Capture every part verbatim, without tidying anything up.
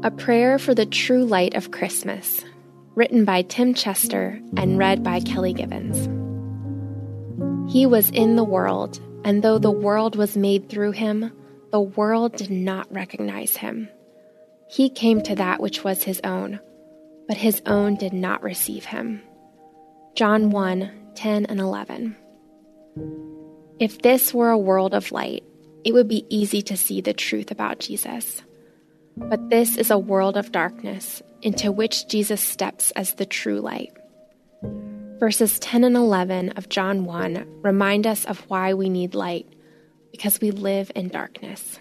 A Prayer for the True Light of Christmas, written by Tim Chester and read by Kelly Givens. He was in the world, and though the world was made through him, the world did not recognize him. He came to that which was his own, but his own did not receive him. John one, ten and eleven. If this were a world of light, it would be easy to see the truth about Jesus. But this is a world of darkness into which Jesus steps as the true light. Verses ten and eleven of John one remind us of why we need light, because we live in darkness.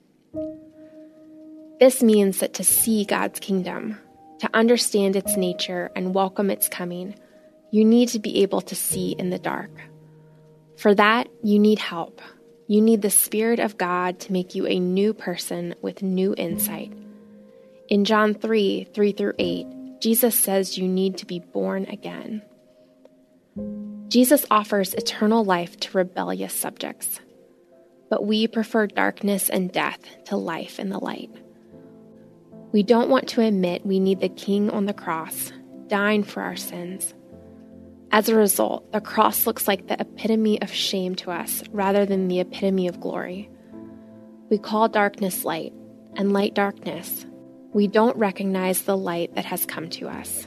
This means that to see God's kingdom, to understand its nature and welcome its coming, you need to be able to see in the dark. For that, you need help. You need the Spirit of God to make you a new person with new insight. In John three, three through eight, Jesus says you need to be born again. Jesus offers eternal life to rebellious subjects, but we prefer darkness and death to life in the light. We don't want to admit we need the King on the cross, dying for our sins. As a result, the cross looks like the epitome of shame to us rather than the epitome of glory. We call darkness light, and light darkness. We don't recognize the light that has come to us.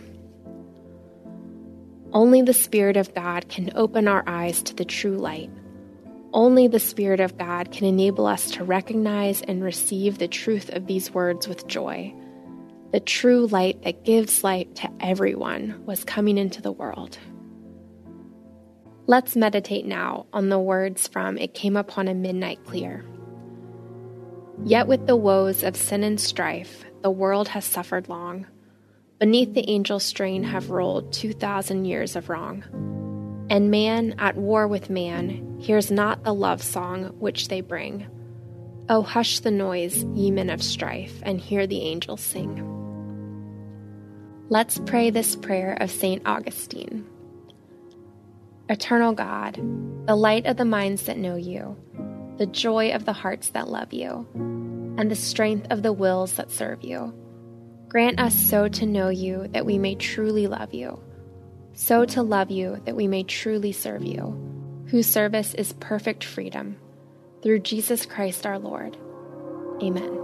Only the Spirit of God can open our eyes to the true light. Only the Spirit of God can enable us to recognize and receive the truth of these words with joy. The true light that gives light to everyone was coming into the world. Let's meditate now on the words from It Came Upon a Midnight Clear. Yet with the woes of sin and strife, the world has suffered long. Beneath the angel strain have rolled two thousand years of wrong. And man, at war with man, hears not the love song which they bring. Oh, hush the noise, ye men of strife, and hear the angels sing. Let's pray this prayer of Saint Augustine. Eternal God, the light of the minds that know you, the joy of the hearts that love you, and the strength of the wills that serve you, grant us so to know you that we may truly love you, so to love you that we may truly serve you, whose service is perfect freedom, through Jesus Christ our Lord. Amen.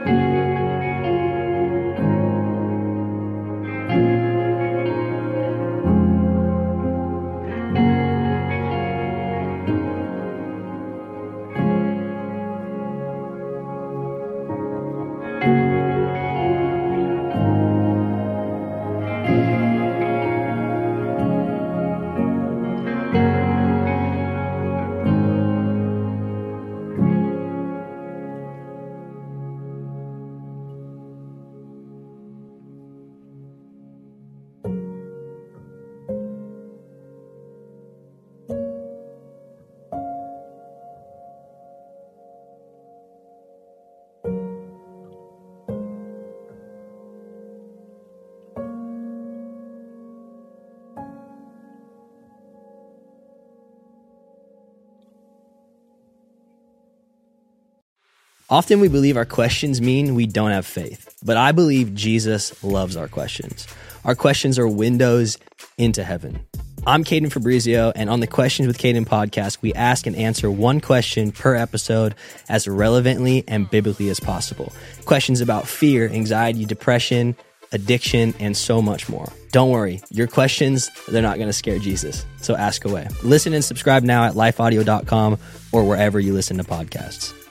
Often we believe our questions mean we don't have faith, but I believe Jesus loves our questions. Our questions are windows into heaven. I'm Caden Fabrizio, and on the Questions with Caden podcast, we ask and answer one question per episode as relevantly and biblically as possible. Questions about fear, anxiety, depression, addiction, and so much more. Don't worry, your questions, they're not going to scare Jesus, so ask away. Listen and subscribe now at life audio dot com or wherever you listen to podcasts.